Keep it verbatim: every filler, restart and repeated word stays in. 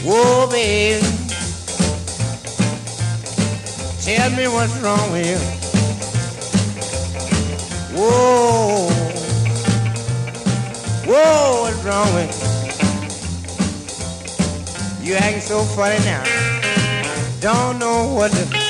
Whoa, baby, tell me what's wrong with you. Whoa, whoa, what's wrong with you? You acting so funny now. Don't know what to